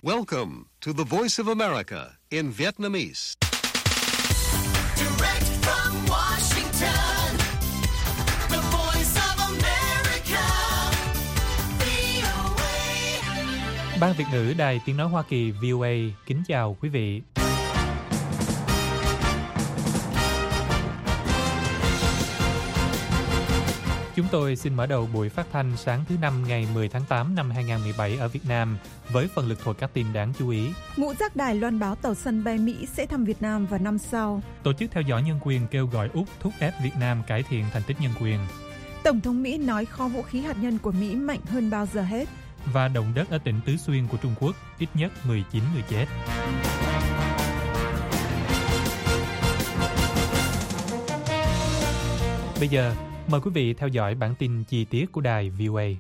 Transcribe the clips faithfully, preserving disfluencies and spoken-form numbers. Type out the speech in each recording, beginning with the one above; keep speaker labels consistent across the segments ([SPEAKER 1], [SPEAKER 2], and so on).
[SPEAKER 1] Welcome to the Voice of America in Vietnamese.
[SPEAKER 2] Direct from Washington, the Voice of America, vê o a.
[SPEAKER 3] Ban Việt ngữ Đài Tiếng nói Hoa Kỳ vê o a kính chào quý vị. Chúng tôi xin mở đầu buổi phát thanh sáng thứ năm ngày mười tháng tám năm hai nghìn không trăm mười bảy ở Việt Nam với phần lực thuật các tin đáng chú ý.
[SPEAKER 4] Ngũ giác đài loan báo tàu sân bay Mỹ sẽ thăm Việt Nam vào năm sau.
[SPEAKER 3] Tổ chức theo dõi nhân quyền kêu gọi Úc thúc ép Việt Nam cải thiện thành tích nhân quyền.
[SPEAKER 4] Tổng thống Mỹ nói kho vũ khí hạt nhân của Mỹ mạnh hơn bao giờ hết.
[SPEAKER 3] Và động đất ở tỉnh Tứ Xuyên của Trung Quốc, ít nhất mười chín người chết. Bây giờ, mời quý vị theo dõi bản tin chi tiết của đài vê o a.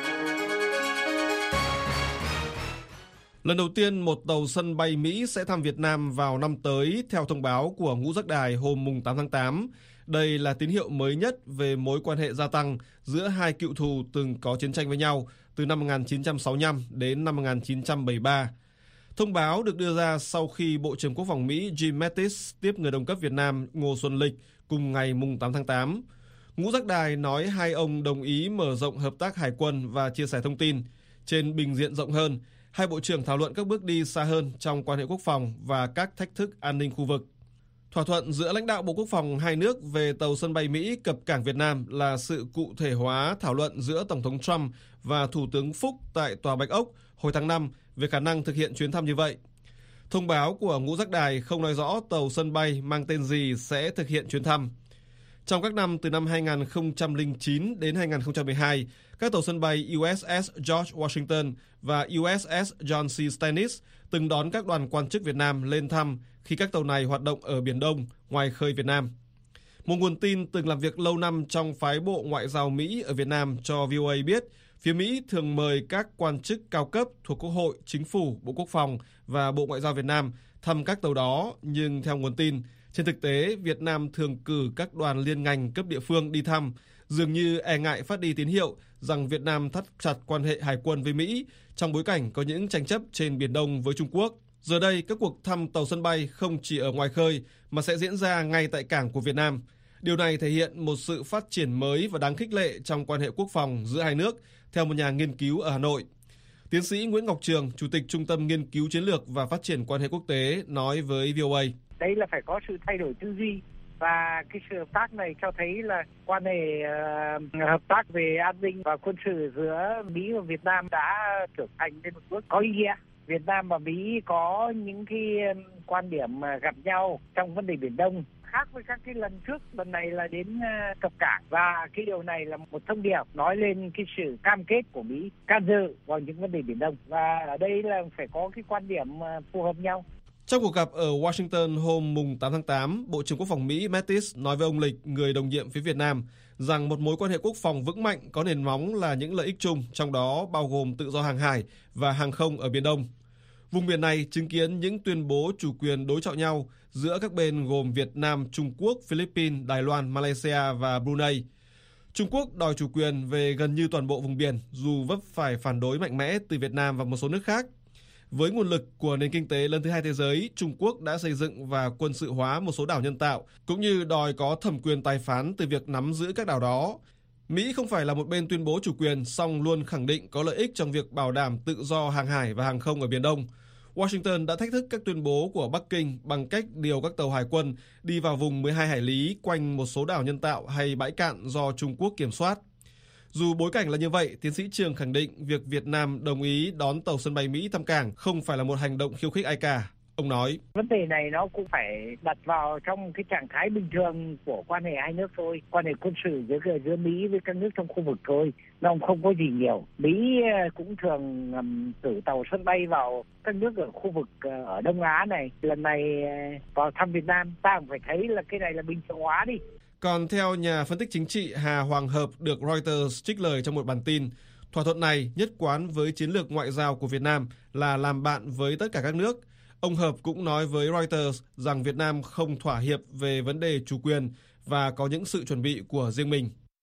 [SPEAKER 5] Lần đầu tiên một tàu sân bay Mỹ sẽ thăm Việt Nam vào năm tới theo thông báo của Ngũ giác đài hôm tám tháng tám. Đây là tín hiệu mới nhất về mối quan hệ gia tăng giữa hai cựu thù từng có chiến tranh với nhau từ năm một nghìn chín trăm sáu mươi lăm đến năm một nghìn chín trăm bảy mươi ba. Thông báo được đưa ra sau khi Bộ trưởng Quốc phòng Mỹ Jim Mattis tiếp người đồng cấp Việt Nam Ngô Xuân Lịch cùng ngày tám tháng tám. Ngũ giác đài nói hai ông đồng ý mở rộng hợp tác hải quân và chia sẻ thông tin. Trên bình diện rộng hơn, hai bộ trưởng thảo luận các bước đi xa hơn trong quan hệ quốc phòng và các thách thức an ninh khu vực. Thỏa thuận giữa lãnh đạo Bộ Quốc phòng hai nước về tàu sân bay Mỹ cập cảng Việt Nam là sự cụ thể hóa thảo luận giữa Tổng thống Trump và Thủ tướng Phúc tại Tòa Bạch Ốc hồi tháng năm về khả năng thực hiện chuyến thăm như vậy. Thông báo của Ngũ giác đài không nói rõ tàu sân bay mang tên gì sẽ thực hiện chuyến thăm. Trong các năm từ năm hai nghìn không trăm lẻ chín đến hai nghìn không trăm mười hai, các tàu sân bay u ét ét George Washington và u ét ét John C. Stennis từng đón các đoàn quan chức Việt Nam lên thăm khi các tàu này hoạt động ở Biển Đông, ngoài khơi Việt Nam. Một nguồn tin từng làm việc lâu năm trong phái bộ ngoại giao Mỹ ở Việt Nam cho vê o a biết, phía Mỹ thường mời các quan chức cao cấp thuộc Quốc hội, Chính phủ, Bộ Quốc phòng và Bộ Ngoại giao Việt Nam thăm các tàu đó, nhưng theo nguồn tin, trên thực tế, Việt Nam thường cử các đoàn liên ngành cấp địa phương đi thăm, dường như e ngại phát đi tín hiệu rằng Việt Nam thắt chặt quan hệ hải quân với Mỹ trong bối cảnh có những tranh chấp trên Biển Đông với Trung Quốc. Giờ đây, các cuộc thăm tàu sân bay không chỉ ở ngoài khơi mà sẽ diễn ra ngay tại cảng của Việt Nam. Điều này thể hiện một sự phát triển mới và đáng khích lệ trong quan hệ quốc phòng giữa hai nước, theo một nhà nghiên cứu ở Hà Nội. Tiến sĩ Nguyễn Ngọc Trường, Chủ tịch Trung tâm Nghiên cứu Chiến lược và Phát triển quan hệ quốc tế, nói với vê o a.
[SPEAKER 6] Đây là phải có sự thay đổi tư duy và cái sự hợp tác này cho thấy là quan hệ uh, hợp tác về an ninh và quân sự giữa Mỹ và Việt Nam đã trưởng thành lên một bước có ý nghĩa. Việt Nam và Mỹ có những cái quan điểm gặp nhau trong vấn đề Biển Đông khác với các cái lần trước. Lần này là đến uh, cập cảng và cái điều này là một thông điệp nói lên cái sự cam kết của Mỹ can dự vào những vấn đề Biển Đông, và ở đây là phải có cái quan điểm uh, phù hợp nhau.
[SPEAKER 5] Trong cuộc gặp ở Washington hôm tám tháng tám, Bộ trưởng Quốc phòng Mỹ Mattis nói với ông Lịch, người đồng nhiệm phía Việt Nam, rằng một mối quan hệ quốc phòng vững mạnh có nền móng là những lợi ích chung, trong đó bao gồm tự do hàng hải và hàng không ở Biển Đông. Vùng biển này chứng kiến những tuyên bố chủ quyền đối chọi nhau giữa các bên gồm Việt Nam, Trung Quốc, Philippines, Đài Loan, Malaysia và Brunei. Trung Quốc đòi chủ quyền về gần như toàn bộ vùng biển, dù vấp phải phản đối mạnh mẽ từ Việt Nam và một số nước khác. Với nguồn lực của nền kinh tế lớn thứ hai thế giới, Trung Quốc đã xây dựng và quân sự hóa một số đảo nhân tạo, cũng như đòi có thẩm quyền tài phán từ việc nắm giữ các đảo đó. Mỹ không phải là một bên tuyên bố chủ quyền, song luôn khẳng định có lợi ích trong việc bảo đảm tự do hàng hải và hàng không ở Biển Đông. Washington đã thách thức các tuyên bố của Bắc Kinh bằng cách điều các tàu hải quân đi vào vùng mười hai hải lý quanh một số đảo nhân tạo hay bãi cạn do Trung Quốc kiểm soát. Dù bối cảnh là như vậy, tiến sĩ Trường khẳng định việc Việt Nam đồng ý đón tàu sân bay Mỹ thăm cảng không phải là một hành động khiêu khích ai cả. Ông nói,
[SPEAKER 6] vấn đề này nó cũng phải đặt vào trong cái trạng thái bình thường của quan hệ hai nước thôi, quan hệ quân sự giữa giữa Mỹ với các nước trong khu vực thôi, nó không có gì nhiều. Mỹ cũng thường um, cử tàu sân bay vào các nước ở khu vực uh, ở Đông Á này. Lần này uh, vào thăm Việt Nam, ta cũng phải thấy là cái này là bình thường hóa đi.
[SPEAKER 5] Còn theo nhà phân tích chính trị Hà Hoàng Hợp được Reuters trích lời trong một bản tin, thỏa thuận này nhất quán với chiến lược ngoại giao của Việt Nam là làm bạn với tất cả các nước. Ông Hợp cũng nói với Reuters rằng Việt Nam không thỏa hiệp về vấn đề chủ quyền và có những sự chuẩn bị của riêng mình.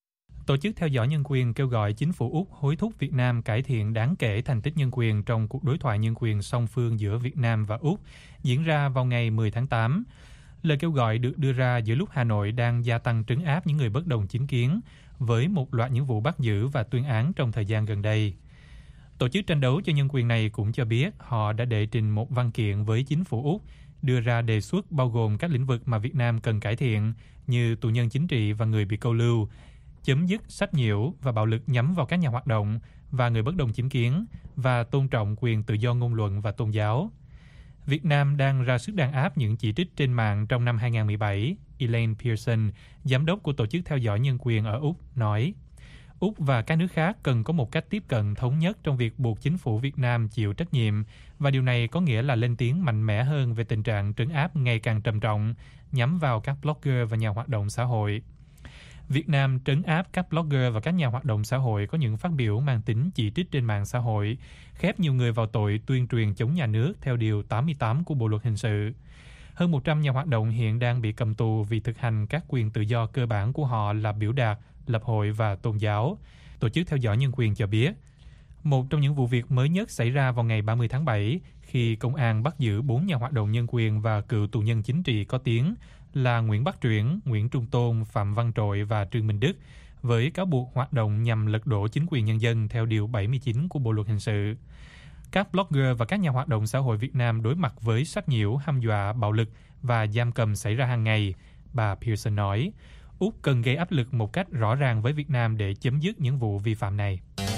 [SPEAKER 3] Tổ chức theo dõi nhân quyền kêu gọi chính phủ Úc hối thúc Việt Nam cải thiện đáng kể thành tích nhân quyền trong cuộc đối thoại nhân quyền song phương giữa Việt Nam và Úc diễn ra vào ngày mười tháng tám. Lời kêu gọi được đưa ra giữa lúc Hà Nội đang gia tăng trấn áp những người bất đồng chính kiến với một loạt những vụ bắt giữ và tuyên án trong thời gian gần đây. Tổ chức tranh đấu cho nhân quyền này cũng cho biết họ đã đệ trình một văn kiện với chính phủ Úc đưa ra đề xuất bao gồm các lĩnh vực mà Việt Nam cần cải thiện như tù nhân chính trị và người bị câu lưu, chấm dứt sách nhiễu và bạo lực nhắm vào các nhà hoạt động và người bất đồng chính kiến và tôn trọng quyền tự do ngôn luận và tôn giáo. Việt Nam đang ra sức đàn áp những chỉ trích trên mạng trong năm hai không một bảy. Elaine Pearson, giám đốc của Tổ chức theo dõi nhân quyền ở Úc, nói Úc và các nước khác cần có một cách tiếp cận thống nhất trong việc buộc chính phủ Việt Nam chịu trách nhiệm, và điều này có nghĩa là lên tiếng mạnh mẽ hơn về tình trạng trấn áp ngày càng trầm trọng nhắm vào các blogger và nhà hoạt động xã hội. Việt Nam trấn áp các blogger và các nhà hoạt động xã hội có những phát biểu mang tính chỉ trích trên mạng xã hội, khép nhiều người vào tội tuyên truyền chống nhà nước theo Điều tám mươi tám của Bộ Luật Hình sự. Hơn một trăm nhà hoạt động hiện đang bị cầm tù vì thực hành các quyền tự do cơ bản của họ là biểu đạt, lập hội và tôn giáo. Tổ chức theo dõi nhân quyền cho biết, một trong những vụ việc mới nhất xảy ra vào ngày ba mươi tháng bảy khi công an bắt giữ bốn nhà hoạt động nhân quyền và cựu tù nhân chính trị có tiếng là Nguyễn Bắc Truyển, Nguyễn Trung Tôn, Phạm Văn Trội và Trương Minh Đức với cáo buộc hoạt động nhằm lật đổ chính quyền nhân dân theo Điều bảy mươi chín của Bộ Luật Hình sự. Các blogger và các nhà hoạt động xã hội Việt Nam đối mặt với sách nhiễu, hăm dọa, bạo lực và giam cầm xảy ra hàng ngày, bà Pearson nói. Úc cần gây áp lực một cách rõ ràng với Việt Nam để chấm dứt những vụ vi phạm này.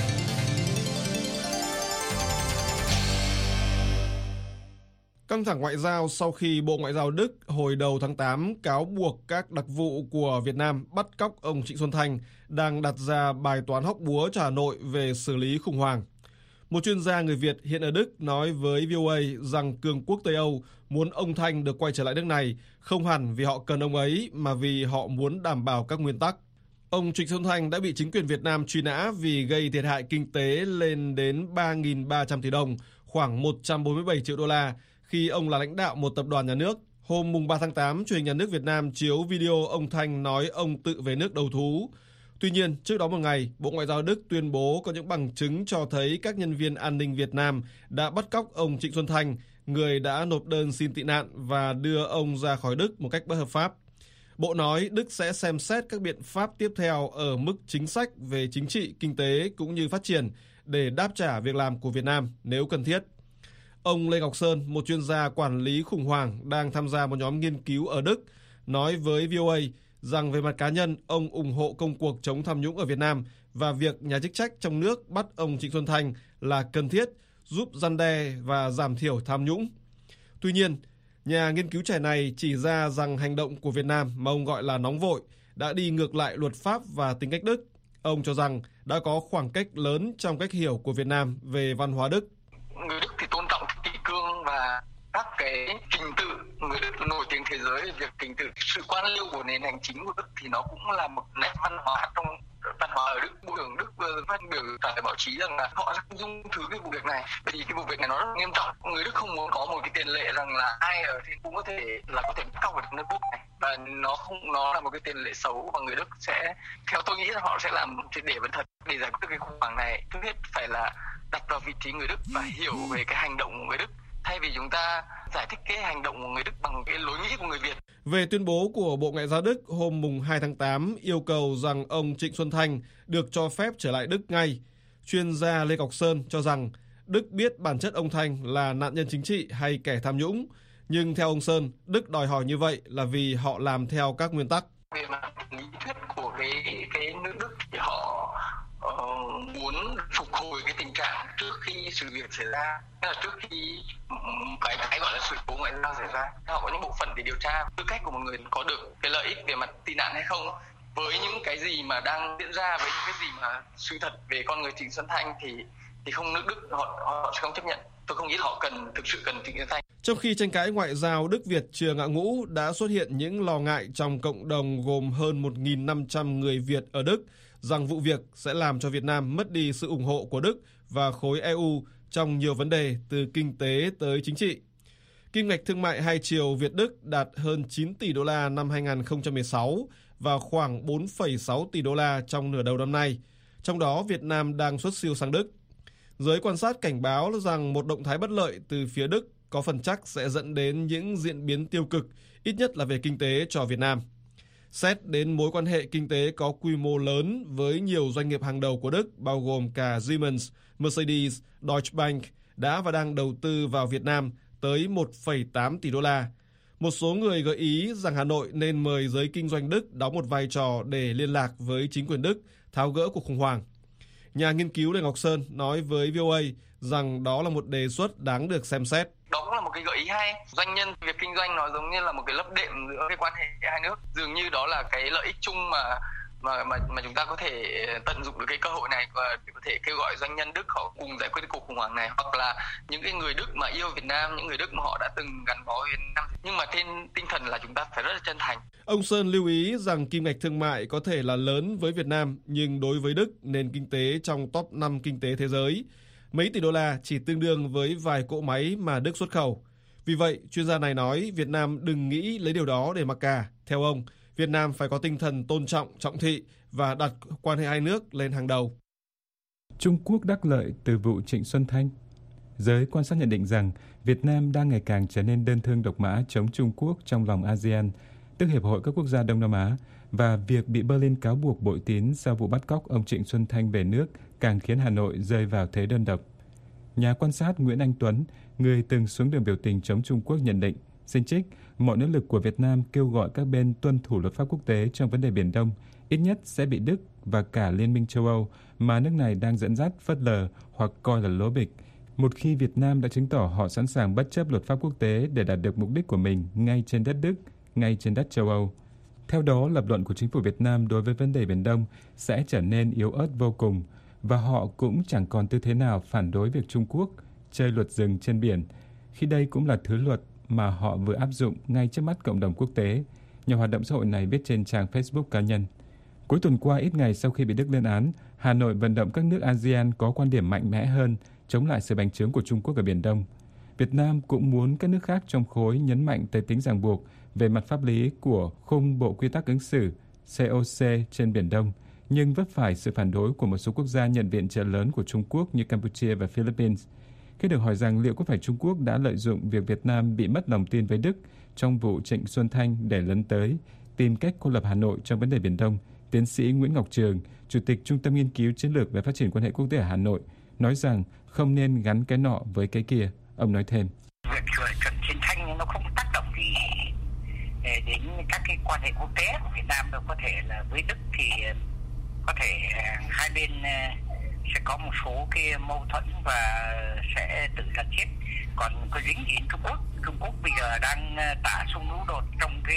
[SPEAKER 5] Căng thẳng ngoại giao sau khi Bộ Ngoại giao Đức hồi đầu tháng tám cáo buộc các đặc vụ của Việt Nam bắt cóc ông Trịnh Xuân Thanh đang đặt ra bài toán hóc búa cho Hà Nội về xử lý khủng hoảng. Một chuyên gia người Việt hiện ở Đức nói với vê o a rằng cường quốc Tây Âu muốn ông Thanh được quay trở lại nước này không hẳn vì họ cần ông ấy mà vì họ muốn đảm bảo các nguyên tắc. Ông Trịnh Xuân Thanh đã bị chính quyền Việt Nam truy nã vì gây thiệt hại kinh tế lên đến ba nghìn ba trăm tỷ đồng, khoảng một trăm bốn mươi bảy triệu đô la, khi ông là lãnh đạo một tập đoàn nhà nước. Hôm mùng ba tháng tám, truyền hình nhà nước Việt Nam chiếu video ông Thanh nói ông tự về nước đầu thú. Tuy nhiên, trước đó một ngày, Bộ Ngoại giao Đức tuyên bố có những bằng chứng cho thấy các nhân viên an ninh Việt Nam đã bắt cóc ông Trịnh Xuân Thanh, người đã nộp đơn xin tị nạn và đưa ông ra khỏi Đức một cách bất hợp pháp. Bộ nói Đức sẽ xem xét các biện pháp tiếp theo ở mức chính sách về chính trị, kinh tế cũng như phát triển để đáp trả việc làm của Việt Nam nếu cần thiết. Ông Lê Ngọc Sơn, một chuyên gia quản lý khủng hoảng đang tham gia một nhóm nghiên cứu ở Đức, nói với vê o a rằng về mặt cá nhân, ông ủng hộ công cuộc chống tham nhũng ở Việt Nam và việc nhà chức trách trong nước bắt ông Trịnh Xuân Thanh là cần thiết, giúp răn đe và giảm thiểu tham nhũng. Tuy nhiên, nhà nghiên cứu trẻ này chỉ ra rằng hành động của Việt Nam mà ông gọi là nóng vội đã đi ngược lại luật pháp và tính cách Đức. Ông cho rằng đã có khoảng cách lớn trong cách hiểu của Việt Nam về văn hóa Đức.
[SPEAKER 7] Người Đức thì tôn trọng kỷ cương và các cái trình tự. Người Đức nổi tiếng thế giới về việc trình tự. Sự quan liêu của nền hành chính của Đức thì nó cũng là một nét văn hóa trong văn hóa ở Đức. Bộ trưởng Đức phát biểu tại báo chí rằng là họ sẽ dung thứ cái vụ việc này, bởi vì cái vụ việc này nó rất nghiêm trọng. Người Đức không muốn có một cái tiền lệ rằng là ai ở thì cũng có thể là có thể bắt cóc ở nước Đức này, và nó không nó là một cái tiền lệ xấu, và người Đức sẽ, theo tôi nghĩ là họ sẽ làm triệt để vấn thật để giải quyết cái khủng hoảng này. Trước hết phải là đặt vào vị trí người Đức và hiểu về cái hành động của người Đức, thay vì chúng ta giải thích cái hành động của người Đức bằng cái lối nghĩ của người Việt.
[SPEAKER 5] Về tuyên bố của Bộ Ngoại giao Đức hôm mùng hai tháng tám yêu cầu rằng ông Trịnh Xuân Thanh được cho phép trở lại Đức ngay, chuyên gia Lê Ngọc Sơn cho rằng Đức biết bản chất ông Thanh là nạn nhân chính trị hay kẻ tham nhũng, nhưng theo ông Sơn, Đức đòi hỏi như vậy là vì họ làm theo các nguyên tắc.
[SPEAKER 7] Về mặt lý thuyết của cái cái nước Đức thì họ uh, muốn phục hồi cái tình trạng trước khi sự việc xảy ra, tức là trước khi cái cái gọi là sự cố ngoại giao xảy ra. Họ có những bộ phận để điều tra tư cách của một người có được cái lợi ích về mặt tị nạn hay không. Với những cái gì mà đang diễn ra, với những cái gì mà sự thật về con người Trịnh Xuân Thanh thì thì không nước Đức họ họ sẽ không chấp nhận. Tôi không nghĩ họ cần thực sự cần Trịnh Xuân Thanh.
[SPEAKER 5] Trong khi tranh cãi ngoại giao Đức Việt chưa ngã ngũ, đã xuất hiện những lo ngại trong cộng đồng gồm hơn một nghìn năm trăm người Việt ở Đức rằng vụ việc sẽ làm cho Việt Nam mất đi sự ủng hộ của Đức và khối e u trong nhiều vấn đề từ kinh tế tới chính trị. Kim ngạch thương mại hai chiều Việt-Đức đạt hơn chín tỷ đô la năm hai nghìn không trăm mười sáu vào khoảng bốn phẩy sáu tỷ đô la trong nửa đầu năm nay, trong đó Việt Nam đang xuất siêu sang Đức. Giới quan sát cảnh báo rằng một động thái bất lợi từ phía Đức có phần chắc sẽ dẫn đến những diễn biến tiêu cực, ít nhất là về kinh tế cho Việt Nam. Xét đến mối quan hệ kinh tế có quy mô lớn với nhiều doanh nghiệp hàng đầu của Đức, bao gồm cả Siemens, Mercedes, Deutsche Bank, đã và đang đầu tư vào Việt Nam tới một phẩy tám tỷ đô la. Một số người gợi ý rằng Hà Nội nên mời giới kinh doanh Đức đóng một vai trò để liên lạc với chính quyền Đức, tháo gỡ cuộc khủng hoảng. Nhà nghiên cứu Lê Ngọc Sơn nói với vê o a rằng đó là một đề xuất đáng được xem xét.
[SPEAKER 7] Đó cũng là một cái gợi ý hay. Doanh nhân, việc kinh doanh nó giống như là một cái lấp đệm giữa cái quan hệ hai nước. Dường như đó là cái lợi ích chung mà mà mà mà chúng ta có thể tận dụng được cái cơ hội này và có thể kêu gọi doanh nhân Đức họ cùng giải quyết cuộc khủng hoảng này, hoặc là những cái người Đức mà yêu Việt Nam, những người Đức mà họ đã từng gắn bó với Việt Nam, nhưng mà trên tinh thần là chúng ta phải rất là chân thành.
[SPEAKER 5] Ông Sơn lưu ý rằng kim ngạch thương mại có thể là lớn với Việt Nam, nhưng đối với Đức, nền kinh tế trong top năm kinh tế thế giới, mấy tỷ đô la chỉ tương đương với vài cỗ máy mà Đức xuất khẩu. Vì vậy, chuyên gia này nói Việt Nam đừng nghĩ lấy điều đó để mặc cả. Theo ông, Việt Nam phải có tinh thần tôn trọng, trọng thị và đặt quan hệ hai nước lên hàng đầu.
[SPEAKER 8] Trung Quốc đắc lợi từ vụ Trịnh Xuân Thanh. Giới quan sát nhận định rằng Việt Nam đang ngày càng trở nên đơn thương độc mã chống Trung Quốc trong lòng a sê an, tức Hiệp hội các quốc gia Đông Nam Á, và việc bị Berlin cáo buộc bội tín sau vụ bắt cóc ông Trịnh Xuân Thanh về nước càng khiến Hà Nội rơi vào thế đơn độc. Nhà quan sát Nguyễn Anh Tuấn, người từng xuống đường biểu tình chống Trung Quốc nhận định, xin trích, mọi nỗ lực của Việt Nam kêu gọi các bên tuân thủ luật pháp quốc tế trong vấn đề Biển Đông ít nhất sẽ bị Đức và cả Liên minh châu Âu mà nước này đang dẫn dắt phớt lờ hoặc coi là lố bịch, một khi Việt Nam đã chứng tỏ họ sẵn sàng bất chấp luật pháp quốc tế để đạt được mục đích của mình ngay trên đất Đức, ngay trên đất châu Âu. Theo đó, lập luận của chính phủ Việt Nam đối với vấn đề Biển Đông sẽ trở nên yếu ớt vô cùng, và họ cũng chẳng còn tư thế nào phản đối việc Trung Quốc chơi luật rừng trên biển, khi đây cũng là thứ luật mà họ vừa áp dụng ngay trước mắt cộng đồng quốc tế, nhà hoạt động xã hội này viết trên trang Facebook cá nhân. Cuối tuần qua, ít ngày sau khi bị Đức lên án, Hà Nội vận động các nước a sê an có quan điểm mạnh mẽ hơn chống lại sự bành trướng của Trung Quốc ở Biển Đông. Việt Nam cũng muốn các nước khác trong khối nhấn mạnh tới tính ràng buộc về mặt pháp lý của khung bộ quy tắc ứng xử xê o xê trên Biển Đông, nhưng vấp phải sự phản đối của một số quốc gia nhận viện trợ lớn của Trung Quốc như Campuchia và Philippines. Khi được hỏi rằng liệu có phải Trung Quốc đã lợi dụng việc Việt Nam bị mất lòng tin với Đức trong vụ Trịnh Xuân Thanh để lấn tới, tìm cách cô lập Hà Nội trong vấn đề Biển Đông, tiến sĩ Nguyễn Ngọc Trường, Chủ tịch Trung tâm Nghiên cứu Chiến lược về Phát triển quan hệ quốc tế ở Hà Nội, nói rằng không nên gắn cái nọ với cái kia. Ông nói thêm.
[SPEAKER 9] Việc Trịnh Xuân Thanh nó không tác động gì đến các cái quan hệ quốc tế của Việt Nam đâu. Có thể là với Đức thì có thể hai bên sẽ có một số cái mâu thuẫn và sẽ tự giết chết. Còn có dính gì đến Trung Quốc? Trung Quốc bây giờ đang tả sung lũ đột trong cái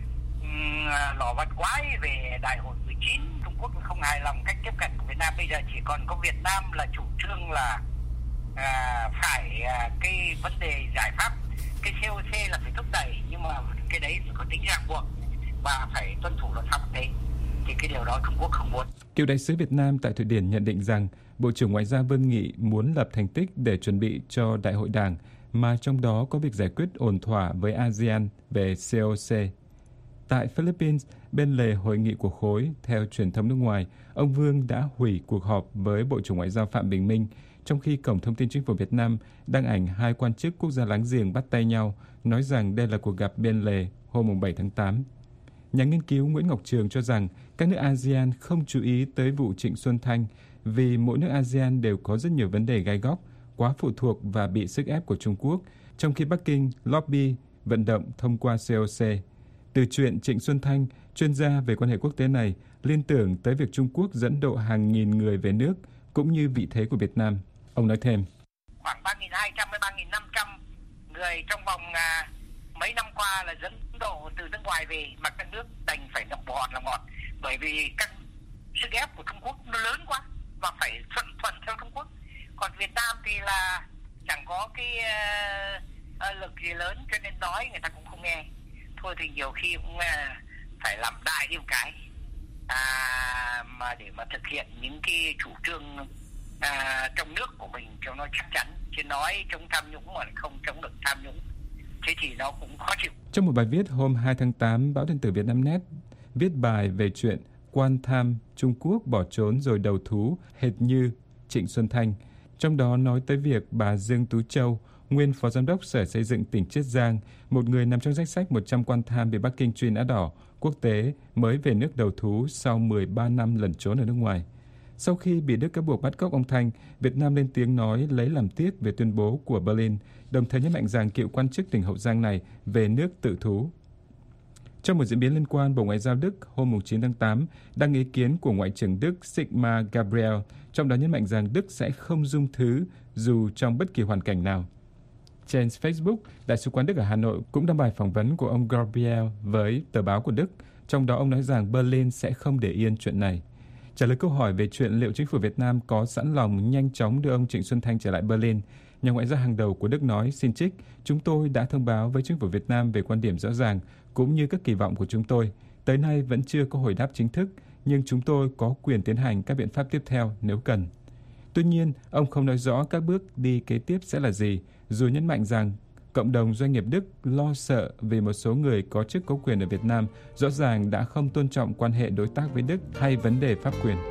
[SPEAKER 9] um, lò văn quái về đại hội mười chín. Trung Quốc không hài lòng cách tiếp cận của Việt Nam. Bây giờ chỉ còn có Việt Nam là chủ trương là à, phải à, cái vấn đề giải pháp cái xê o xê là phải thúc đẩy, nhưng mà cái đấy phải có tính ràng buộc và phải tuân thủ luật pháp quốc tế. Thì cái điều đó Trung Quốc không muốn.
[SPEAKER 8] Cựu đại sứ Việt Nam tại Thụy Điển nhận định rằng Bộ trưởng Ngoại giao Vương Nghị muốn lập thành tích để chuẩn bị cho Đại hội Đảng, mà trong đó có việc giải quyết ổn thỏa với a sê an về xê o xê. Tại Philippines, bên lề hội nghị của khối, theo truyền thông nước ngoài, ông Vương đã hủy cuộc họp với Bộ trưởng Ngoại giao Phạm Bình Minh, trong khi Cổng Thông tin Chính phủ Việt Nam đăng ảnh hai quan chức quốc gia láng giềng bắt tay nhau, nói rằng đây là cuộc gặp bên lề hôm bảy tháng tám. Nhà nghiên cứu Nguyễn Ngọc Trường cho rằng các nước a sê an không chú ý tới vụ Trịnh Xuân Thanh vì mỗi nước a sê an đều có rất nhiều vấn đề gai góc, quá phụ thuộc và bị sức ép của Trung Quốc, trong khi Bắc Kinh lobby vận động thông qua xê o xê. Từ chuyện Trịnh Xuân Thanh, chuyên gia về quan hệ quốc tế này liên tưởng tới việc Trung Quốc dẫn độ hàng nghìn người về nước, cũng như vị thế của Việt Nam. Ông nói thêm.
[SPEAKER 9] Khoảng ba nghìn hai trăm đến ba nghìn năm trăm người trong vòng à, mấy năm qua là dẫn độ từ nước ngoài về, mà các nước đành phải ngậm bò hòn làm ngọt, bởi vì các sức ép của Trung Quốc nó lớn quá và phải thuận thuận theo Trung Quốc. Còn Việt Nam thì là chẳng có cái uh, lực gì lớn, cho nên nói người ta cũng không nghe. Thôi thì nhiều khi cũng uh, phải làm đại điều cái à, mà để mà thực hiện những cái chủ trương à, trong nước của mình cho nó chắc chắn, chứ nói chống tham nhũng mà không chống được tham nhũng, thế thì nó cũng khó chịu.
[SPEAKER 8] Trong một bài viết hôm hai tháng tám, báo điện tử Vietnamnet viết bài về chuyện quan tham Trung Quốc bỏ trốn rồi đầu thú hệt như Trịnh Xuân Thanh, trong đó nói tới việc bà Dương Tú Châu, nguyên Phó Giám đốc Sở Xây dựng tỉnh Chiết Giang, một người nằm trong danh sách một trăm quan tham bị Bắc Kinh truy nã đỏ quốc tế mới về nước đầu thú sau mười ba năm lẩn trốn ở nước ngoài. Sau khi bị Đức cáo buộc bắt cóc ông Thanh, Việt Nam lên tiếng nói lấy làm tiếc về tuyên bố của Berlin, đồng thời nhấn mạnh rằng cựu quan chức tỉnh Hậu Giang này về nước tự thú. Trong một diễn biến liên quan, Bộ Ngoại giao Đức hôm chín tháng tám đăng ý kiến của Ngoại trưởng Đức Sigmar Gabriel, trong đó nhấn mạnh rằng Đức sẽ không dung thứ dù trong bất kỳ hoàn cảnh nào. Trên Facebook, Đại sứ quán Đức ở Hà Nội cũng đăng bài phỏng vấn của ông Gabriel với tờ báo của Đức, trong đó ông nói rằng Berlin sẽ không để yên chuyện này. Trả lời câu hỏi về chuyện liệu chính phủ Việt Nam có sẵn lòng nhanh chóng đưa ông Trịnh Xuân Thanh trở lại Berlin, nhà ngoại giao hàng đầu của Đức nói, xin trích, chúng tôi đã thông báo với chính phủ Việt Nam về quan điểm rõ ràng, cũng như các kỳ vọng của chúng tôi. Tới nay vẫn chưa có hồi đáp chính thức, nhưng chúng tôi có quyền tiến hành các biện pháp tiếp theo nếu cần. Tuy nhiên, ông không nói rõ các bước đi kế tiếp sẽ là gì, dù nhấn mạnh rằng cộng đồng doanh nghiệp Đức lo sợ vì một số người có chức có quyền ở Việt Nam rõ ràng đã không tôn trọng quan hệ đối tác với Đức hay vấn đề pháp quyền.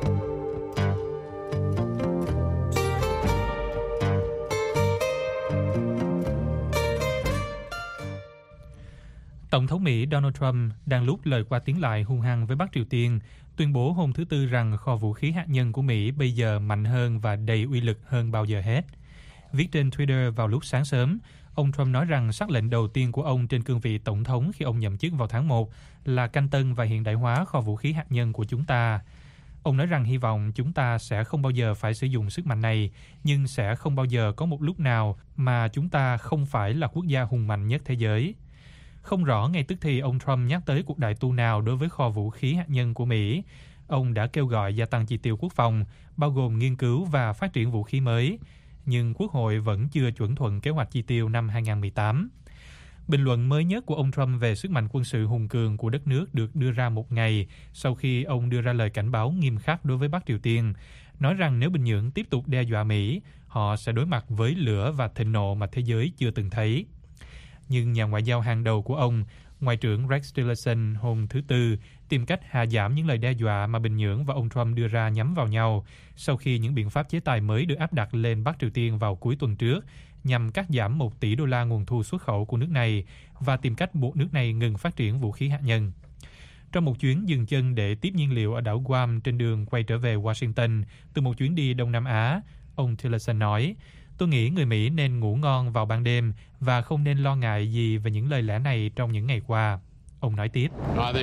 [SPEAKER 3] Tổng thống Mỹ Donald Trump đang lúc lời qua tiếng lại hung hăng với Bắc Triều Tiên, tuyên bố hôm thứ Tư rằng kho vũ khí hạt nhân của Mỹ bây giờ mạnh hơn và đầy uy lực hơn bao giờ hết. Viết trên Twitter vào lúc sáng sớm, ông Trump nói rằng sắc lệnh đầu tiên của ông trên cương vị tổng thống khi ông nhậm chức vào tháng một là canh tân và hiện đại hóa kho vũ khí hạt nhân của chúng ta. Ông nói rằng hy vọng chúng ta sẽ không bao giờ phải sử dụng sức mạnh này, nhưng sẽ không bao giờ có một lúc nào mà chúng ta không phải là quốc gia hùng mạnh nhất thế giới. Không rõ ngay tức thì ông Trump nhắc tới cuộc đại tu nào đối với kho vũ khí hạt nhân của Mỹ. Ông đã kêu gọi gia tăng chi tiêu quốc phòng, bao gồm nghiên cứu và phát triển vũ khí mới. Nhưng Quốc hội vẫn chưa chuẩn thuận kế hoạch chi tiêu năm hai không một tám. Bình luận mới nhất của ông Trump về sức mạnh quân sự hùng cường của đất nước được đưa ra một ngày sau khi ông đưa ra lời cảnh báo nghiêm khắc đối với Bắc Triều Tiên, nói rằng nếu Bình Nhưỡng tiếp tục đe dọa Mỹ, họ sẽ đối mặt với lửa và thịnh nộ mà thế giới chưa từng thấy. Nhưng nhà ngoại giao hàng đầu của ông, Ngoại trưởng Rex Tillerson hôm thứ Tư, tìm cách hạ giảm những lời đe dọa mà Bình Nhưỡng và ông Trump đưa ra nhắm vào nhau sau khi những biện pháp chế tài mới được áp đặt lên Bắc Triều Tiên vào cuối tuần trước nhằm cắt giảm một tỷ đô la nguồn thu xuất khẩu của nước này và tìm cách buộc nước này ngừng phát triển vũ khí hạt nhân. Trong một chuyến dừng chân để tiếp nhiên liệu ở đảo Guam trên đường quay trở về Washington từ một chuyến đi Đông Nam Á, ông Tillerson nói, tôi nghĩ người Mỹ nên ngủ ngon vào ban đêm và không nên lo ngại gì về những lời lẽ này trong những ngày qua. Ông nói tiếp,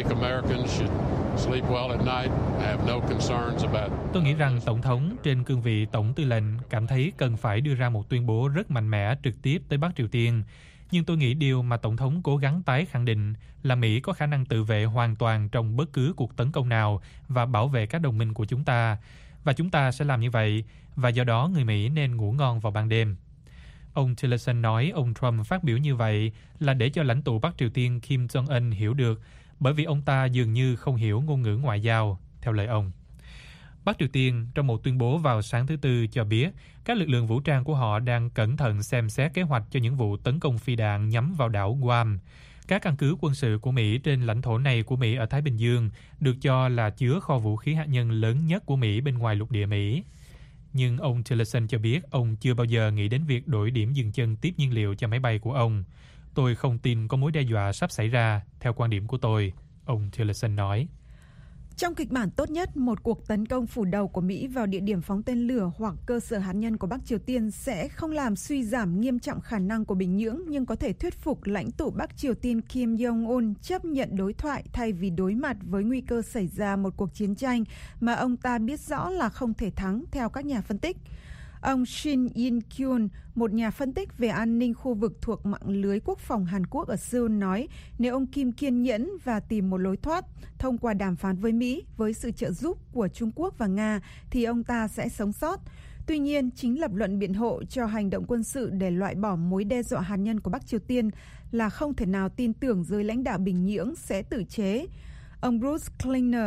[SPEAKER 3] tôi nghĩ rằng Tổng thống trên cương vị Tổng tư lệnh cảm thấy cần phải đưa ra một tuyên bố rất mạnh mẽ trực tiếp tới Bắc Triều Tiên. Nhưng tôi nghĩ điều mà Tổng thống cố gắng tái khẳng định là Mỹ có khả năng tự vệ hoàn toàn trong bất cứ cuộc tấn công nào và bảo vệ các đồng minh của chúng ta. Và chúng ta sẽ làm như vậy, và do đó người Mỹ nên ngủ ngon vào ban đêm. Ông Tillerson nói ông Trump phát biểu như vậy là để cho lãnh tụ Bắc Triều Tiên Kim Jong-un hiểu được, bởi vì ông ta dường như không hiểu ngôn ngữ ngoại giao, theo lời ông. Bắc Triều Tiên trong một tuyên bố vào sáng thứ Tư cho biết các lực lượng vũ trang của họ đang cẩn thận xem xét kế hoạch cho những vụ tấn công phi đạn nhắm vào đảo Guam. Các căn cứ quân sự của Mỹ trên lãnh thổ này của Mỹ ở Thái Bình Dương được cho là chứa kho vũ khí hạt nhân lớn nhất của Mỹ bên ngoài lục địa Mỹ. Nhưng ông Tillerson cho biết ông chưa bao giờ nghĩ đến việc đổi điểm dừng chân tiếp nhiên liệu cho máy bay của ông. Tôi không tin có mối đe dọa sắp xảy ra, theo quan điểm của tôi, ông Tillerson nói.
[SPEAKER 4] Trong kịch bản tốt nhất, một cuộc tấn công phủ đầu của Mỹ vào địa điểm phóng tên lửa hoặc cơ sở hạt nhân của Bắc Triều Tiên sẽ không làm suy giảm nghiêm trọng khả năng của Bình Nhưỡng, nhưng có thể thuyết phục lãnh tụ Bắc Triều Tiên Kim Jong-un chấp nhận đối thoại thay vì đối mặt với nguy cơ xảy ra một cuộc chiến tranh mà ông ta biết rõ là không thể thắng, theo các nhà phân tích. Ông Shin In-kyun, một nhà phân tích về an ninh khu vực thuộc mạng lưới quốc phòng Hàn Quốc ở Seoul nói, nếu ông Kim kiên nhẫn và tìm một lối thoát thông qua đàm phán với Mỹ với sự trợ giúp của Trung Quốc và Nga thì ông ta sẽ sống sót. Tuy nhiên, chính lập luận biện hộ cho hành động quân sự để loại bỏ mối đe dọa hạt nhân của Bắc Triều Tiên là không thể nào tin tưởng giới lãnh đạo Bình Nhưỡng sẽ tự chế. Ông Bruce Klinger,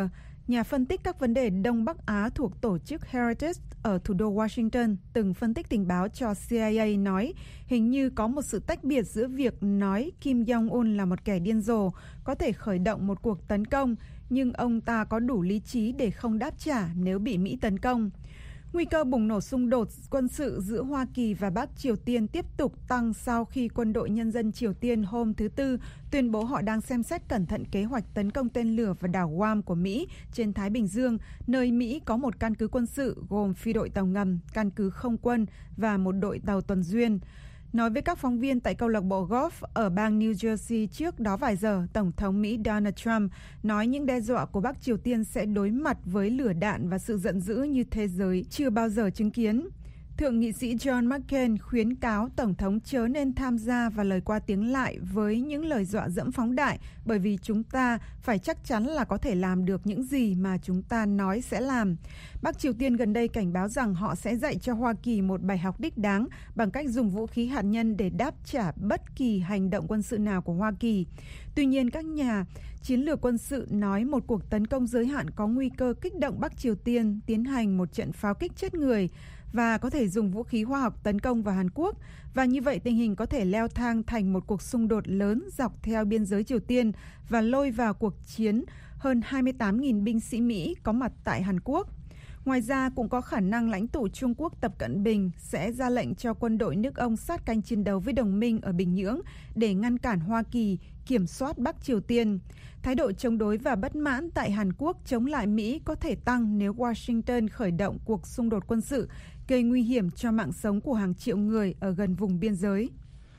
[SPEAKER 4] nhà phân tích các vấn đề Đông Bắc Á thuộc tổ chức Heritage ở thủ đô Washington, từng phân tích tình báo cho C I A nói hình như có một sự tách biệt giữa việc nói Kim Jong-un là một kẻ điên rồ, có thể khởi động một cuộc tấn công, nhưng ông ta có đủ lý trí để không đáp trả nếu bị Mỹ tấn công. Nguy cơ bùng nổ xung đột quân sự giữa Hoa Kỳ và Bắc Triều Tiên tiếp tục tăng sau khi Quân đội Nhân dân Triều Tiên hôm thứ Tư tuyên bố họ đang xem xét cẩn thận kế hoạch tấn công tên lửa vào đảo Guam của Mỹ trên Thái Bình Dương, nơi Mỹ có một căn cứ quân sự gồm phi đội tàu ngầm, căn cứ không quân và một đội tàu tuần duyên. Nói với các phóng viên tại câu lạc bộ golf ở bang New Jersey trước đó vài giờ, Tổng thống Mỹ Donald Trump nói những đe dọa của Bắc Triều Tiên sẽ đối mặt với lửa đạn và sự giận dữ như thế giới chưa bao giờ chứng kiến. Thượng nghị sĩ John McCain khuyến cáo Tổng thống chớ nên tham gia và lời qua tiếng lại với những lời dọa dẫm phóng đại, bởi vì chúng ta phải chắc chắn là có thể làm được những gì mà chúng ta nói sẽ làm. Bắc Triều Tiên gần đây cảnh báo rằng họ sẽ dạy cho Hoa Kỳ một bài học đích đáng bằng cách dùng vũ khí hạt nhân để đáp trả bất kỳ hành động quân sự nào của Hoa Kỳ. Tuy nhiên, các nhà chiến lược quân sự nói một cuộc tấn công giới hạn có nguy cơ kích động Bắc Triều Tiên tiến hành một trận pháo kích chết người và có thể dùng vũ khí hóa học tấn công vào Hàn Quốc, và như vậy tình hình có thể leo thang thành một cuộc xung đột lớn dọc theo biên giới Triều Tiên và lôi vào cuộc chiến hơn hai mươi tám nghìn binh sĩ Mỹ có mặt tại Hàn Quốc. Ngoài ra, cũng có khả năng lãnh tụ Trung Quốc Tập Cận Bình sẽ ra lệnh cho quân đội nước ông sát canh chiến đấu với đồng minh ở Bình Nhưỡng để ngăn cản Hoa Kỳ kiểm soát Bắc Triều Tiên. Thái độ chống đối và bất mãn tại Hàn Quốc chống lại Mỹ có thể tăng nếu Washington khởi động cuộc xung đột quân sự, gây nguy hiểm cho mạng sống của hàng triệu người ở gần vùng biên giới.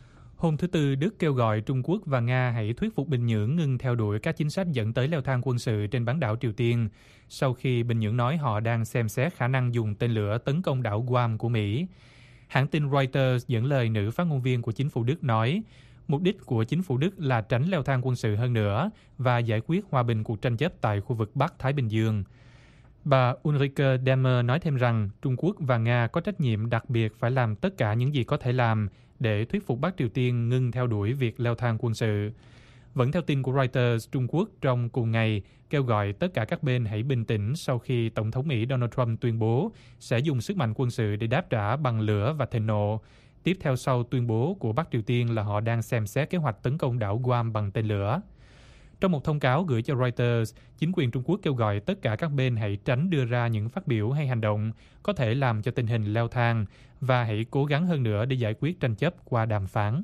[SPEAKER 3] Hôm thứ Tư, Đức kêu gọi Trung Quốc và Nga hãy thuyết phục Bình Nhưỡng ngừng theo đuổi các chính sách dẫn tới leo thang quân sự trên bán đảo Triều Tiên, sau khi Bình Nhưỡng nói họ đang xem xét khả năng dùng tên lửa tấn công đảo Guam của Mỹ. Hãng tin Reuters dẫn lời nữ phát ngôn viên của chính phủ Đức nói, mục đích của chính phủ Đức là tránh leo thang quân sự hơn nữa và giải quyết hòa bình cuộc tranh chấp tại khu vực Bắc Thái Bình Dương. Bà Ulrike Demmer nói thêm rằng Trung Quốc và Nga có trách nhiệm đặc biệt phải làm tất cả những gì có thể làm để thuyết phục Bắc Triều Tiên ngừng theo đuổi việc leo thang quân sự. Vẫn theo tin của Reuters, Trung Quốc trong cùng ngày kêu gọi tất cả các bên hãy bình tĩnh sau khi Tổng thống Mỹ Donald Trump tuyên bố sẽ dùng sức mạnh quân sự để đáp trả bằng lửa và thịnh nộ. Tiếp theo sau tuyên bố của Bắc Triều Tiên là họ đang xem xét kế hoạch tấn công đảo Guam bằng tên lửa. Trong một thông cáo gửi cho Reuters, chính quyền Trung Quốc kêu gọi tất cả các bên hãy tránh đưa ra những phát biểu hay hành động có thể làm cho tình hình leo thang và hãy cố gắng hơn nữa để giải quyết tranh chấp qua đàm phán.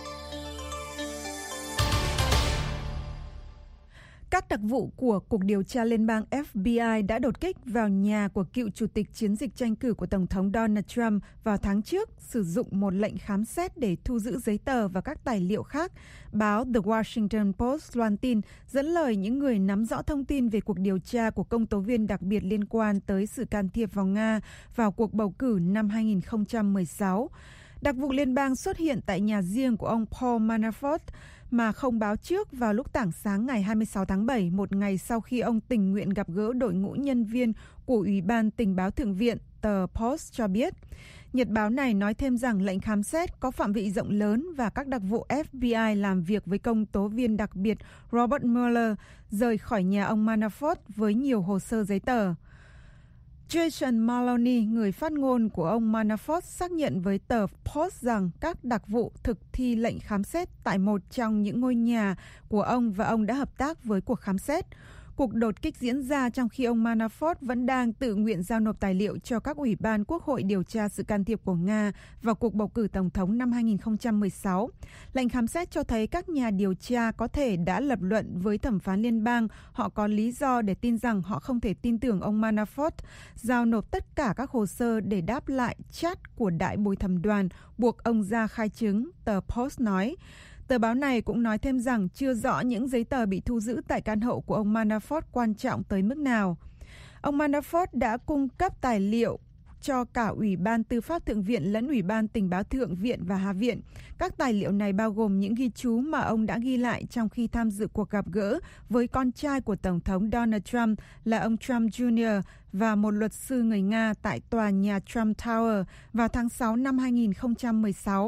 [SPEAKER 4] Các đặc vụ của Cục Điều tra Liên bang F B I đã đột kích vào nhà của cựu chủ tịch chiến dịch tranh cử của Tổng thống Donald Trump vào tháng trước, sử dụng một lệnh khám xét để thu giữ giấy tờ và các tài liệu khác. Báo The Washington Post loan tin dẫn lời những người nắm rõ thông tin về cuộc điều tra của công tố viên đặc biệt liên quan tới sự can thiệp vào Nga vào cuộc bầu cử năm hai nghìn không trăm mười sáu. Đặc vụ liên bang xuất hiện tại nhà riêng của ông Paul Manafort mà không báo trước vào lúc tảng sáng ngày hai mươi sáu tháng bảy, một ngày sau khi ông tình nguyện gặp gỡ đội ngũ nhân viên của Ủy ban Tình báo Thượng viện, tờ Post cho biết. Nhật báo này nói thêm rằng lệnh khám xét có phạm vi rộng lớn và các đặc vụ F B I làm việc với công tố viên đặc biệt Robert Mueller rời khỏi nhà ông Manafort với nhiều hồ sơ giấy tờ. Jason Maloney, người phát ngôn của ông Manafort, xác nhận với tờ Post rằng các đặc vụ thực thi lệnh khám xét tại một trong những ngôi nhà của ông và ông đã hợp tác với cuộc khám xét. Cuộc đột kích diễn ra trong khi ông Manafort vẫn đang tự nguyện giao nộp tài liệu cho các ủy ban quốc hội điều tra sự can thiệp của Nga vào cuộc bầu cử tổng thống năm hai nghìn không trăm mười sáu. Lệnh khám xét cho thấy các nhà điều tra có thể đã lập luận với thẩm phán liên bang họ có lý do để tin rằng họ không thể tin tưởng ông Manafort giao nộp tất cả các hồ sơ để đáp lại chat của đại bồi thẩm đoàn buộc ông ra khai chứng, tờ Post nói. Tờ báo này cũng nói thêm rằng chưa rõ những giấy tờ bị thu giữ tại căn hộ của ông Manafort quan trọng tới mức nào. Ông Manafort đã cung cấp tài liệu cho cả Ủy ban Tư pháp Thượng viện lẫn Ủy ban Tình báo Thượng viện và Hạ viện. Các tài liệu này bao gồm những ghi chú mà ông đã ghi lại trong khi tham dự cuộc gặp gỡ với con trai của Tổng thống Donald Trump là ông Trump Junior và một luật sư người Nga tại tòa nhà Trump Tower vào tháng sáu năm hai nghìn không trăm mười sáu.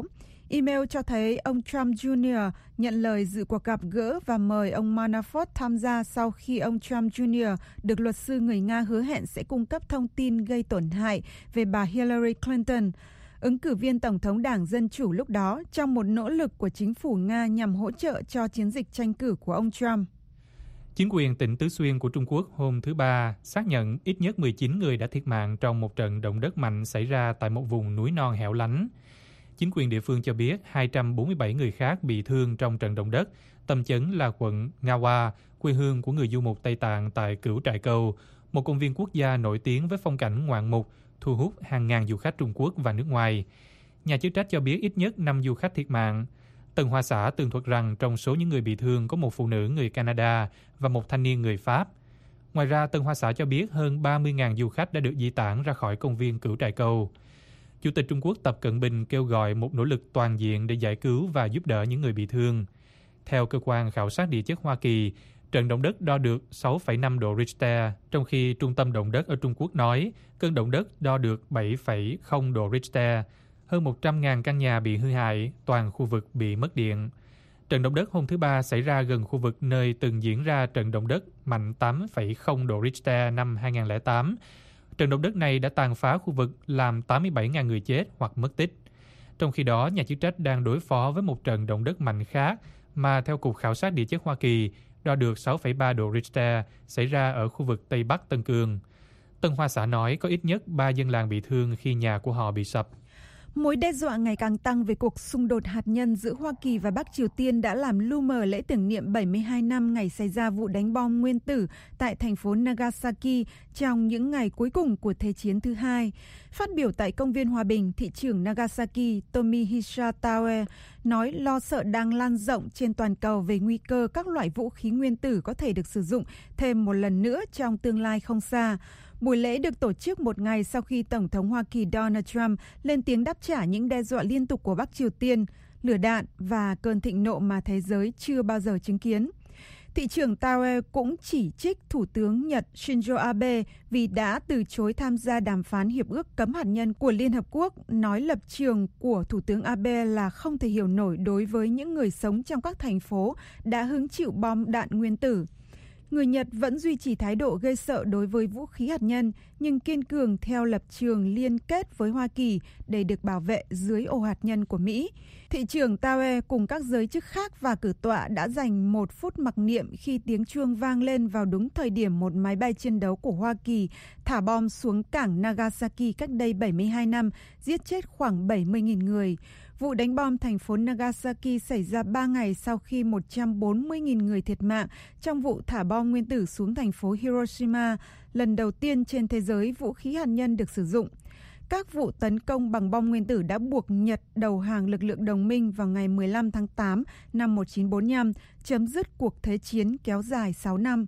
[SPEAKER 4] Email cho thấy ông Trump Junior nhận lời dự cuộc gặp gỡ và mời ông Manafort tham gia sau khi ông Trump Junior được luật sư người Nga hứa hẹn sẽ cung cấp thông tin gây tổn hại về bà Hillary Clinton, ứng cử viên Tổng thống Đảng Dân Chủ lúc đó, trong một nỗ lực của chính phủ Nga nhằm hỗ trợ cho chiến dịch tranh cử của ông Trump.
[SPEAKER 3] Chính quyền tỉnh Tứ Xuyên của Trung Quốc hôm thứ Ba xác nhận ít nhất mười chín người đã thiệt mạng trong một trận động đất mạnh xảy ra tại một vùng núi non hẻo lánh. Chính quyền địa phương cho biết hai trăm bốn mươi bảy người khác bị thương trong trận động đất, tâm chấn là quận Ngawa, quê hương của người du mục Tây Tạng tại Cửu Trại Cầu, một công viên quốc gia nổi tiếng với phong cảnh ngoạn mục, thu hút hàng ngàn du khách Trung Quốc và nước ngoài. Nhà chức trách cho biết ít nhất năm du khách thiệt mạng. Tân Hoa Xã tường thuật rằng trong số những người bị thương có một phụ nữ người Canada và một thanh niên người Pháp. Ngoài ra, Tân Hoa Xã cho biết hơn ba mươi nghìn du khách đã được di tản ra khỏi công viên Cửu Trại Cầu. Chủ tịch Trung Quốc Tập Cận Bình kêu gọi một nỗ lực toàn diện để giải cứu và giúp đỡ những người bị thương. Theo cơ quan khảo sát địa chất Hoa Kỳ, trận động đất đo được sáu phẩy năm độ Richter, trong khi Trung tâm động đất ở Trung Quốc nói cơn động đất đo được bảy phẩy không độ Richter. Hơn một trăm nghìn căn nhà bị hư hại, toàn khu vực bị mất điện. Trận động đất hôm thứ Ba xảy ra gần khu vực nơi từng diễn ra trận động đất mạnh tám phẩy không độ Richter năm hai nghìn lẻ tám. Trận động đất này đã tàn phá khu vực làm tám mươi bảy nghìn người chết hoặc mất tích. Trong khi đó, nhà chức trách đang đối phó với một trận động đất mạnh khác mà theo Cục Khảo sát Địa chất Hoa Kỳ đo được sáu phẩy ba độ Richter xảy ra ở khu vực Tây Bắc Tân Cương. Tân Hoa Xã nói có ít nhất ba dân làng bị thương khi nhà của họ bị sập.
[SPEAKER 4] Mối đe dọa ngày càng tăng về cuộc xung đột hạt nhân giữa Hoa Kỳ và Bắc Triều Tiên đã làm lu mờ lễ tưởng niệm bảy mươi hai năm ngày xảy ra vụ đánh bom nguyên tử tại thành phố Nagasaki trong những ngày cuối cùng của Thế chiến thứ hai. Phát biểu tại Công viên Hòa bình, thị trưởng Nagasaki Tomohisa Taue nói lo sợ đang lan rộng trên toàn cầu về nguy cơ các loại vũ khí nguyên tử có thể được sử dụng thêm một lần nữa trong tương lai không xa. Buổi lễ được tổ chức một ngày sau khi Tổng thống Hoa Kỳ Donald Trump lên tiếng đáp trả những đe dọa liên tục của Bắc Triều Tiên, lửa đạn và cơn thịnh nộ mà thế giới chưa bao giờ chứng kiến. Thị trưởng Taue cũng chỉ trích Thủ tướng Nhật Shinzo Abe vì đã từ chối tham gia đàm phán hiệp ước cấm hạt nhân của Liên Hợp Quốc, nói lập trường của Thủ tướng Abe là không thể hiểu nổi đối với những người sống trong các thành phố đã hứng chịu bom đạn nguyên tử. Người Nhật vẫn duy trì thái độ gây sợ đối với vũ khí hạt nhân, nhưng kiên cường theo lập trường liên kết với Hoa Kỳ để được bảo vệ dưới ổ hạt nhân của Mỹ. Thị trưởng Taue cùng các giới chức khác và cử tọa đã dành một phút mặc niệm khi tiếng chuông vang lên vào đúng thời điểm một máy bay chiến đấu của Hoa Kỳ thả bom xuống cảng Nagasaki cách đây bảy mươi hai năm, giết chết khoảng bảy mươi nghìn người. Vụ đánh bom thành phố Nagasaki xảy ra ba ngày sau khi một trăm bốn mươi nghìn người thiệt mạng trong vụ thả bom nguyên tử xuống thành phố Hiroshima, lần đầu tiên trên thế giới vũ khí hạt nhân được sử dụng. Các vụ tấn công bằng bom nguyên tử đã buộc Nhật đầu hàng lực lượng đồng minh vào ngày mười lăm tháng tám năm một nghìn chín trăm bốn mươi lăm, chấm dứt cuộc thế chiến kéo dài sáu năm.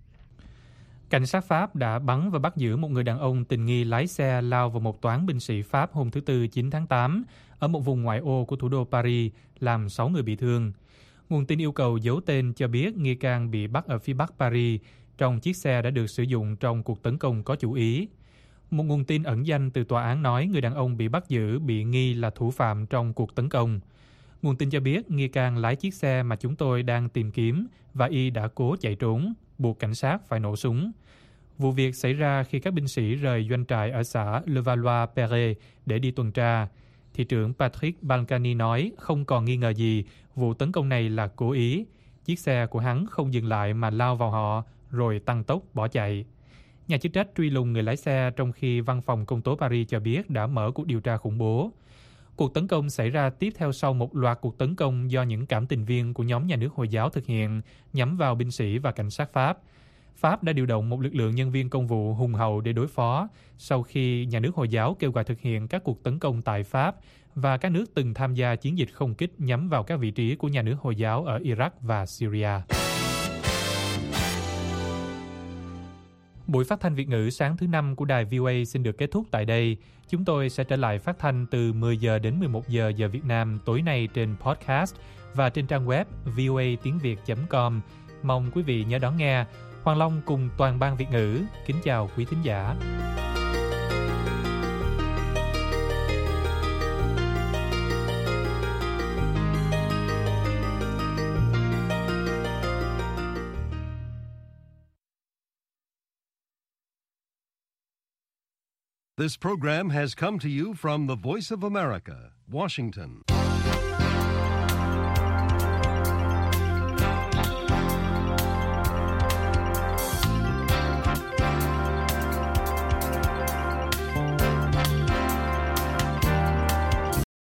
[SPEAKER 3] Cảnh sát Pháp đã bắn và bắt giữ một người đàn ông tình nghi lái xe lao vào một toán binh sĩ Pháp hôm thứ Tư chín tháng tám ở một vùng ngoại ô của thủ đô Paris, làm sáu người bị thương. Nguồn tin yêu cầu giấu tên cho biết nghi can bị bắt ở phía bắc Paris trong chiếc xe đã được sử dụng trong cuộc tấn công có chủ ý. Một nguồn tin ẩn danh từ tòa án nói người đàn ông bị bắt giữ bị nghi là thủ phạm trong cuộc tấn công. Nguồn tin cho biết nghi can lái chiếc xe mà chúng tôi đang tìm kiếm và y đã cố chạy trốn, buộc cảnh sát phải nổ súng. Vụ việc xảy ra khi các binh sĩ rời doanh trại ở xã Levallois-Perret để đi tuần tra. Thị trưởng Patrick Balkany nói không còn nghi ngờ gì vụ tấn công này là cố ý. Chiếc xe của hắn không dừng lại mà lao vào họ rồi tăng tốc bỏ chạy. Nhà chức trách truy lùng người lái xe trong khi văn phòng công tố Paris cho biết đã mở cuộc điều tra khủng bố. Cuộc tấn công xảy ra tiếp theo sau một loạt cuộc tấn công do những cảm tình viên của nhóm nhà nước Hồi giáo thực hiện nhắm vào binh sĩ và cảnh sát Pháp. Pháp đã điều động một lực lượng nhân viên công vụ hùng hậu để đối phó sau khi nhà nước Hồi giáo kêu gọi thực hiện các cuộc tấn công tại Pháp và các nước từng tham gia chiến dịch không kích nhắm vào các vị trí của nhà nước Hồi giáo ở Iraq và Syria. Buổi phát thanh Việt ngữ sáng thứ Năm của đài vê o a xin được kết thúc tại đây. Chúng tôi sẽ trở lại phát thanh từ mười giờ đến mười một giờ giờ Việt Nam tối nay trên podcast và trên trang web v o a tiếng việt chấm com. Mong quý vị nhớ đón nghe. Hoàng Long cùng toàn ban Việt ngữ kính chào quý thính giả.
[SPEAKER 1] This program has come to you from the Voice of America, Washington.